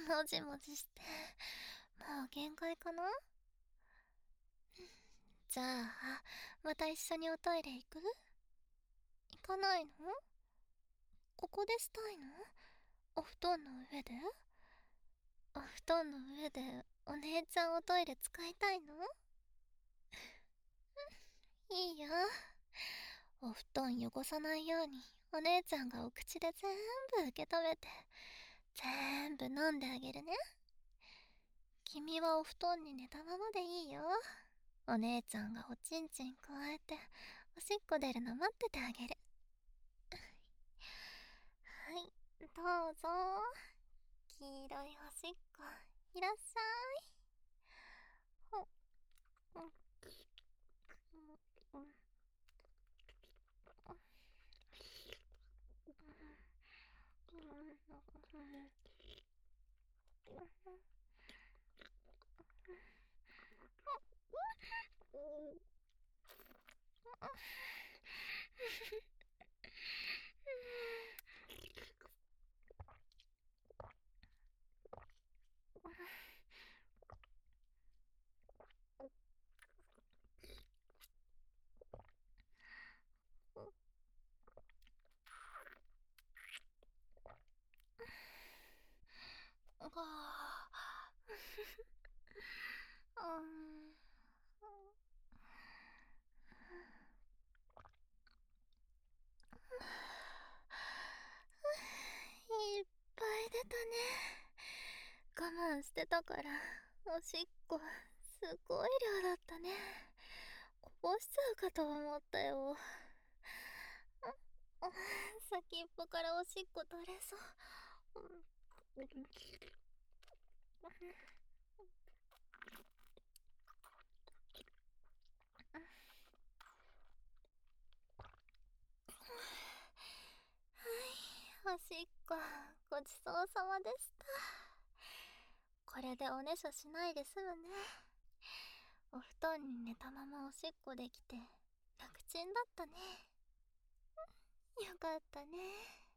もじもじして、もう限界かな。じゃあ、また一緒におトイレ行く？行かないの？ここでしたいの？お布団の上で？お布団の上でお姉ちゃんおトイレ使いたいの？いいよ。お布団汚さないようにお姉ちゃんがお口で全部受け止めて全部飲んであげるね。君はお布団に寝たままでいいよ。お姉ちゃんがおちんちんくわえておしっこ出るの待っててあげる。はい、どうぞ。黄色いおしっこいらっしゃい。ほっ、うん、うん、うん、いっぱい出たね。我慢してたから、おしっこ、すごい量だったね。こぼしちゃうかと思ったよ。先っぽからおしっこ取れそう。はい、おしっこ、ごちそうさまでした。これでおねしょしないで済むね。お布団に寝たままおしっこできて楽ちんだったね。よかったね。